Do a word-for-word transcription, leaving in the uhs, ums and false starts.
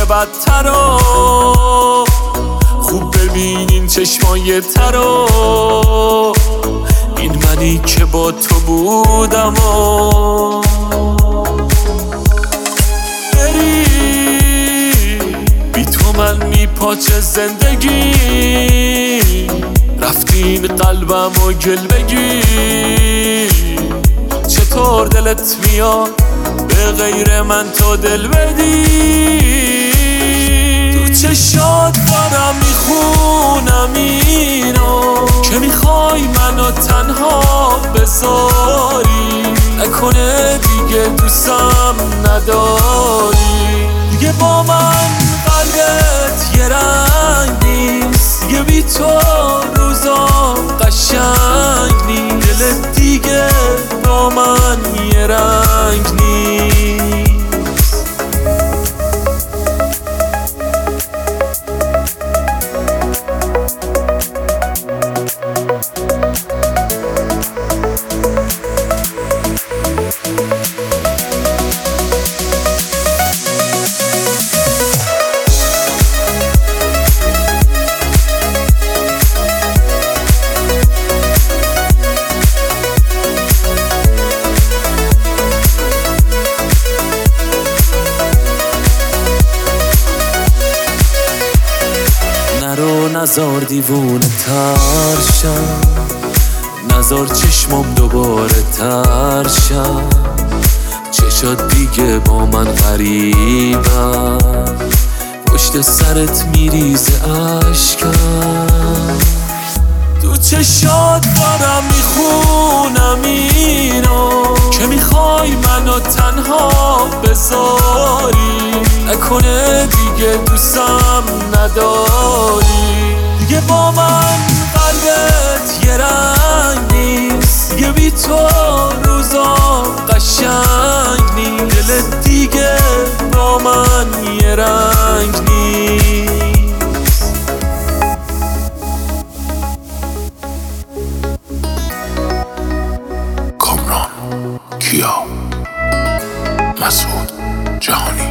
بدترا. خوب ببینین چشمای ترا، این منی که با تو بودم و بری بی تو من میپاچه زندگی. رفتین قلبم و گل بگی، چطور دلت میاد به غیر من تو دل بدی. تو چشات دارم میخونم اینو که میخوای منو تنها بذاری. نکنه دیگه دوستم نداری، دیگه با من قلبت یه رنگ نیست. دیگه بی تو روزا قشنگ نیست. دلت دیگه با من یه رنگ نیست. نرو نزار دیوونه ترشم، نزار چشمم دوباره ترشم. چشات دیگه با من غریبم، پشت سرت میریزه اشکم. تو چشات دارم میخونم اینو که میخوای منو تنها بذاری. نکنه دیگه دوستم نداری، دیگه با من قلبت یه رنگ نیست. دیگه بی تو روزا قشنگ نیست. دلت دیگه با من یه رنگ نیست. کامران کیا، مسعود جهانی.